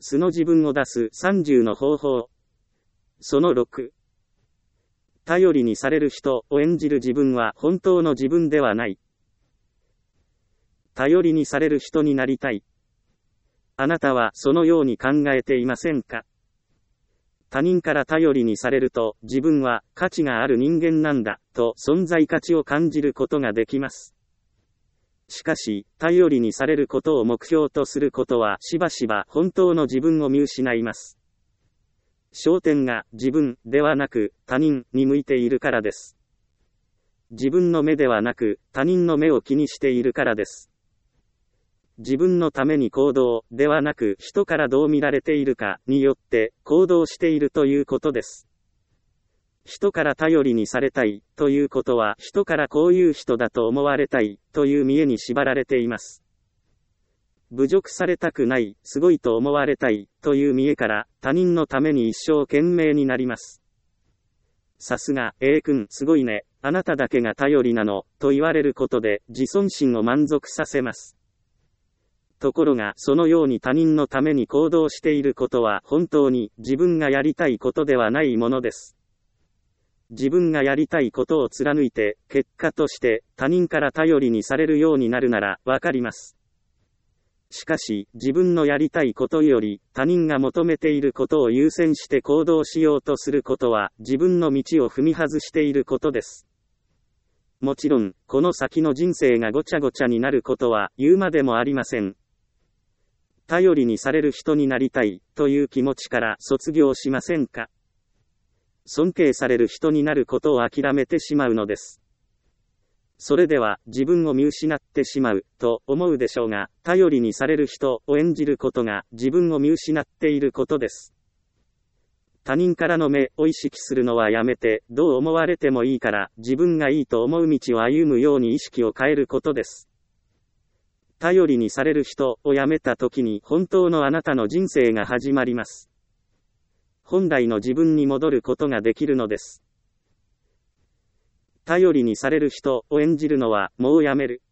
素の自分を出す30の方法。その6。頼りにされる人を演じる自分は本当の自分ではない。頼りにされる人になりたい。あなたはそのように考えていませんか？他人から頼りにされると、自分は価値がある人間なんだ、と存在価値を感じることができます。しかし、頼りにされることを目標とすることはしばしば本当の自分を見失います。焦点が自分ではなく他人に向いているからです。自分の目ではなく他人の目を気にしているからです。自分のために行動ではなく人からどう見られているかによって行動しているということです。人から頼りにされたいということは人からこういう人だと思われたいという見栄に縛られています。侮辱されたくない、すごいと思われたいという見栄から他人のために一生懸命になります。さすが A 君すごいね、あなただけが頼りなのと言われることで自尊心を満足させます。ところがそのように他人のために行動していることは本当に自分がやりたいことではないものです。自分がやりたいことを貫いて結果として他人から頼りにされるようになるならわかります。しかし自分のやりたいことより他人が求めていることを優先して行動しようとすることは自分の道を踏み外していることです。もちろんこの先の人生がごちゃごちゃになることは言うまでもありません。頼りにされる人になりたいという気持ちから卒業しませんか？尊敬される人になることを諦めてしまうのです。それでは自分を見失ってしまうと思うでしょうが、頼りにされる人を演じることが自分を見失っていることです。他人からの目を意識するのはやめて、どう思われてもいいから自分がいいと思う道を歩むように意識を変えることです。頼りにされる人をやめたときに本当のあなたの人生が始まります。本来の自分に戻ることができるのです。頼りにされる人を演じるのはもうやめる。